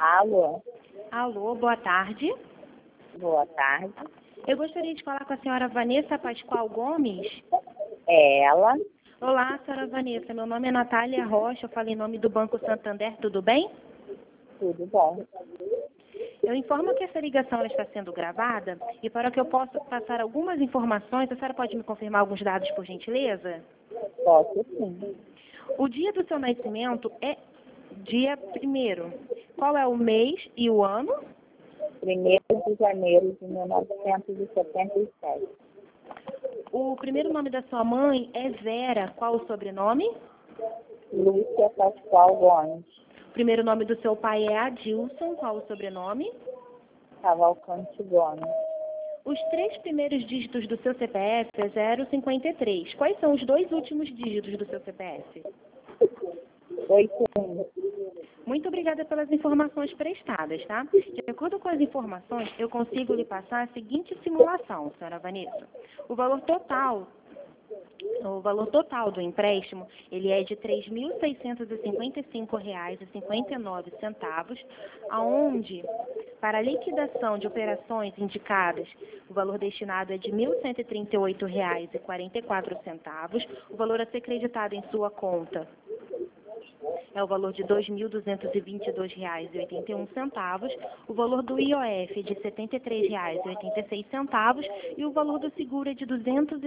Alô, Alô, boa tarde. boa tarde. Eu gostaria de falar com a senhora Vanessa Pascoal Gomes. É ela? Olá, senhora Vanessa. Meu nome é Natália Rocha. Eu falo em nome do Banco Santander. Tudo bem? Tudo bom? Eu informo que essa ligação ela está sendo gravada e para que eu possa passar algumas informações, a senhora pode me confirmar alguns dados, por gentileza? Posso sim. O dia do seu nascimento é dia 1º. Qual é o mês e o ano? 1º de janeiro de 1977. O primeiro nome da sua mãe é Vera. Qual o sobrenome? Lúcia Pascoal Gomes. O primeiro nome do seu pai é Adilson. Qual o sobrenome? Cavalcante Gomes. Os 3 primeiros dígitos do seu CPF é 053. Quais são os 2 últimos dígitos do seu CPF? 81. Muito obrigada pelas informações prestadas, tá? De acordo com as informações, eu consigo lhe passar a seguinte simulação, senhora Vanessa. O valor total do empréstimo, ele é de R$ 3.655,59, aonde, para a liquidação de operações indicadas, o valor destinado é de R$ 1.138,44, o valor a ser creditado em sua conta é o valor de R$ 2.222,81, o valor do IOF é de R$ 73,86 e o valor do seguro é de R$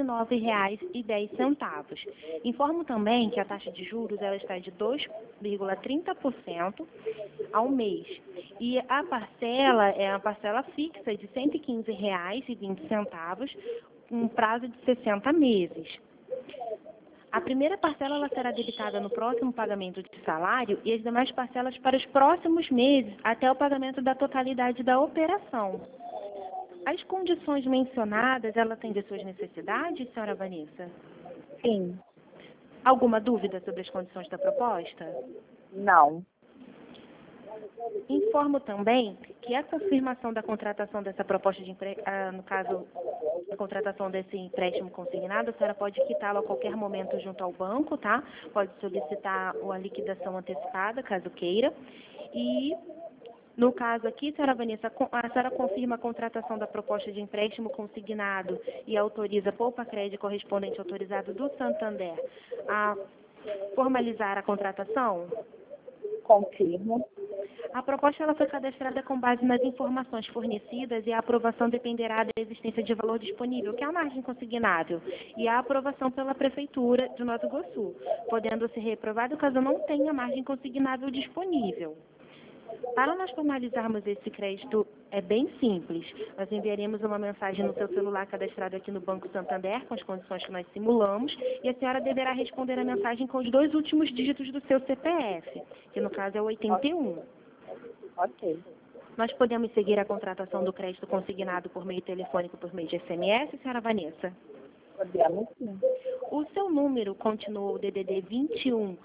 209,10. Informo também que a taxa de juros ela está de 2,30% ao mês e a parcela é uma parcela fixa de R$ 115,20, um prazo de 60 meses. A primeira parcela ela será debitada no próximo pagamento de salário e as demais parcelas para os próximos meses até o pagamento da totalidade da operação. As condições mencionadas, ela atende às suas necessidades, senhora Vanessa? Sim. Alguma dúvida sobre as condições da proposta? Não. Informo também que a confirmação da contratação dessa proposta de no caso, a contratação desse empréstimo consignado, a senhora pode quitá-lo a qualquer momento junto ao banco, tá? Pode solicitar a liquidação antecipada, caso queira. E, no caso aqui, senhora Vanessa, a senhora confirma a contratação da proposta de empréstimo consignado e autoriza poupa-crédito correspondente autorizado do Santander a formalizar a contratação? Confirmo. A proposta ela foi cadastrada com base nas informações fornecidas e a aprovação dependerá da existência de valor disponível, que é a margem consignável, e a aprovação pela Prefeitura de Nova Iguaçu, podendo ser reprovado caso não tenha margem consignável disponível. Para nós formalizarmos esse crédito, é bem simples. Nós enviaremos uma mensagem no seu celular cadastrado aqui no Banco Santander, com as condições que nós simulamos, e a senhora deverá responder a mensagem com os 2 últimos dígitos do seu CPF, que no caso é o 81. Ok. Nós podemos seguir a contratação do crédito consignado por meio telefônico, por meio de SMS, senhora Vanessa? Podemos sim. O seu número continua o DDD 21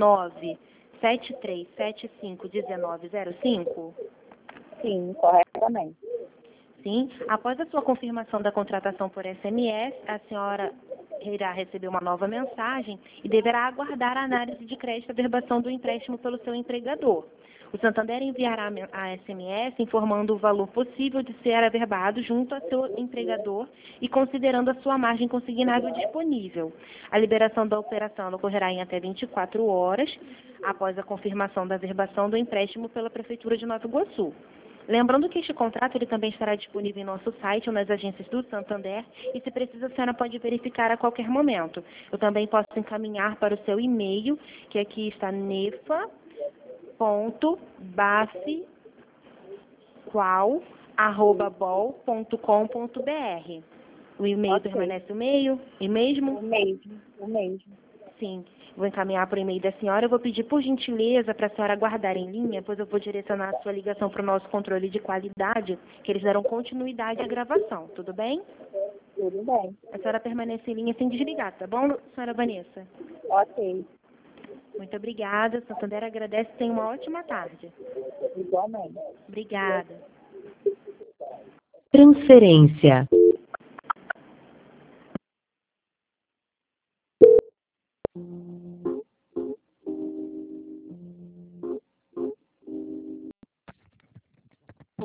97375 1905? Sim, corretamente. Sim. Após a sua confirmação da contratação por SMS, a senhora irá receber uma nova mensagem e deverá aguardar a análise de crédito e averbação do empréstimo pelo seu empregador. O Santander enviará a SMS informando o valor possível de ser averbado junto ao seu empregador e considerando a sua margem consignável disponível. A liberação da operação ocorrerá em até 24 horas após a confirmação da averbação do empréstimo pela Prefeitura de Nova Iguaçu. Lembrando que este contrato ele também estará disponível em nosso site ou nas agências do Santander e, se precisa, a senhora pode verificar a qualquer momento. Eu também posso encaminhar para o seu e-mail, que aqui está nefa.basqual@bol.com.br. O e-mail Ok. permanece o mesmo? O mesmo. O mesmo. Sim. Vou encaminhar para o e-mail da senhora. Eu vou pedir, por gentileza, para a senhora aguardar em linha, pois eu vou direcionar a sua ligação para o nosso controle de qualidade, que eles darão continuidade à gravação. Tudo bem? Tudo bem. A senhora permanece em linha sem desligar, tá bom, senhora Vanessa? Ok. Muito obrigada. Santander agradece. Tenha uma ótima tarde. Igualmente. Obrigada. Transferência.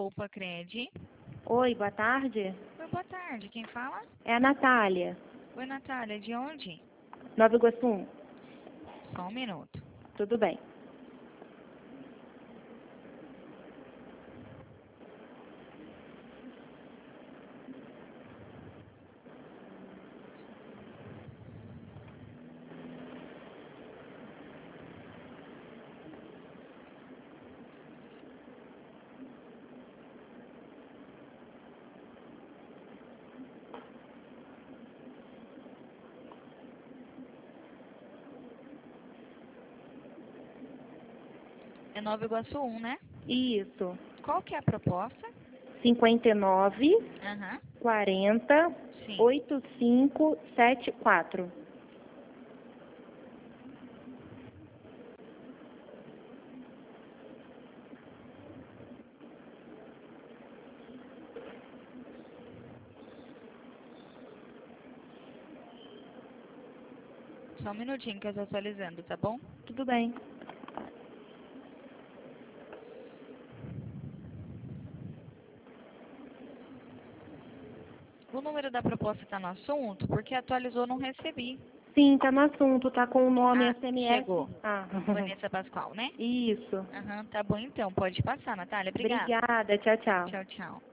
Poupa Cred. Oi, boa tarde. Oi, boa tarde. Quem fala? É a Natália, Oi, Natália. De onde? Nova Iguaçu. Só um minuto. Tudo bem. É Nova Iguaçu 1, né? Isso. Qual que é a proposta? 59 Aham. 40 Sim. 8574. Só um minutinho que eu estou atualizando, tá bom? Tudo bem. O número da proposta está no assunto, porque atualizou, não recebi. Sim, tá no assunto, tá com o nome Ah, SMS. chegou. Ah, Vanessa Pascoal, né? isso. Aham, tá bom então. Pode passar, Natália. Obrigada. Obrigada, tchau, tchau. Tchau, tchau.